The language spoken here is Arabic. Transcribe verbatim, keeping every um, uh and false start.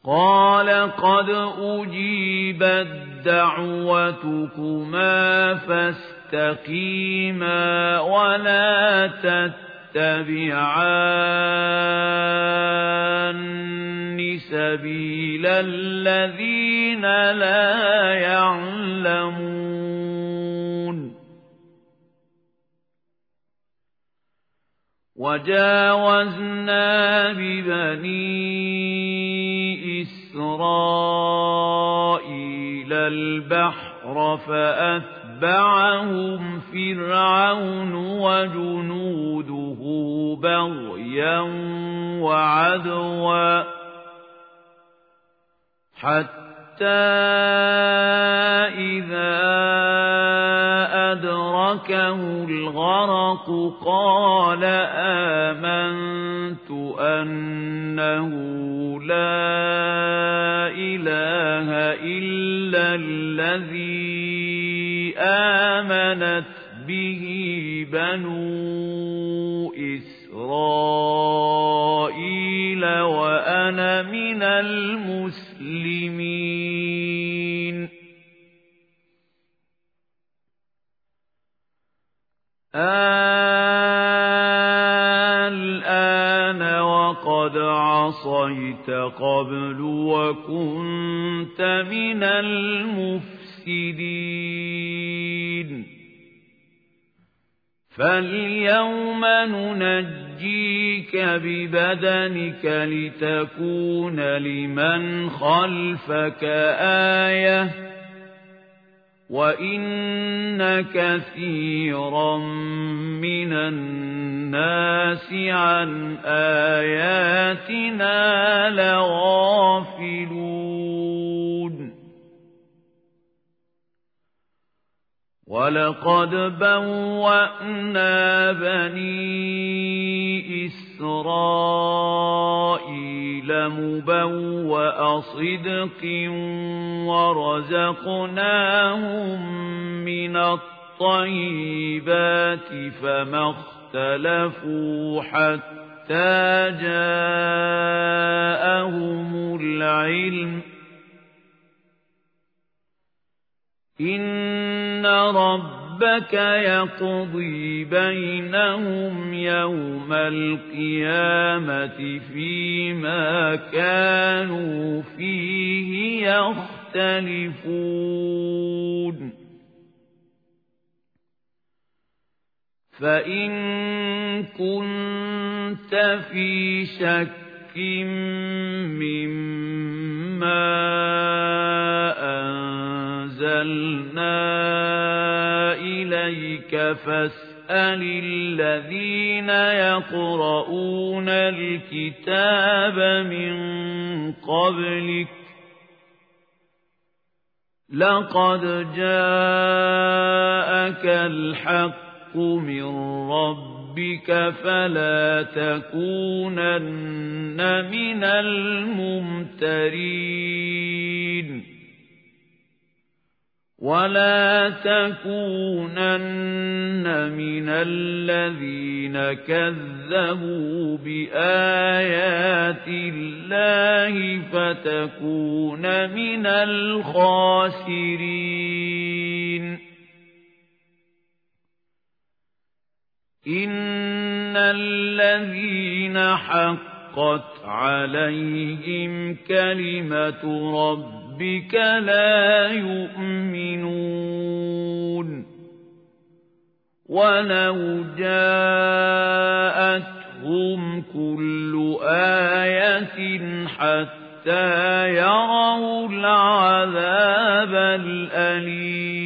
قال قد أجيبت دعوتكما فاستقيما ولا تتبعان سبيل الذين لا يعلمون وجاوزنا ببني إسرائيل البحر فأتبعهم فرعون وجنوده بغيا وعدوا حتى إذا أدركه الغرق قال آمنت أنه لا إله إلا الذي آمنت به بنو إسرائيل وأنا من المسلمين الآن وقد عصيت قبل وكنت من المفسدين فاليوم ننجيك ببدنك لتكون لمن خلفك آية وإن كثيرا من الناس عن آياتنا لغافلون ولقد بوأنا بني إسرائيل مبوأ صدق ورزقناهم من الطيبات فما اختلفوا حتى جاءهم العلم إن ربك يقضي بينهم يوم القيامة فيما كانوا فيه يختلفون فإن كنت في شك مما أنزلنا إليك فاسأل الذين يقرؤون الكتاب من قبلك لقد جاءك الحق من ربك فلا تكونن من الممترين ولا تكونن من الذين كذبوا بآيات الله فتكون من الخاسرين إن الذين حقت عليهم كلمة ربك لا يؤمنون ولو جاءتهم كل آية حتى يروا العذاب الأليم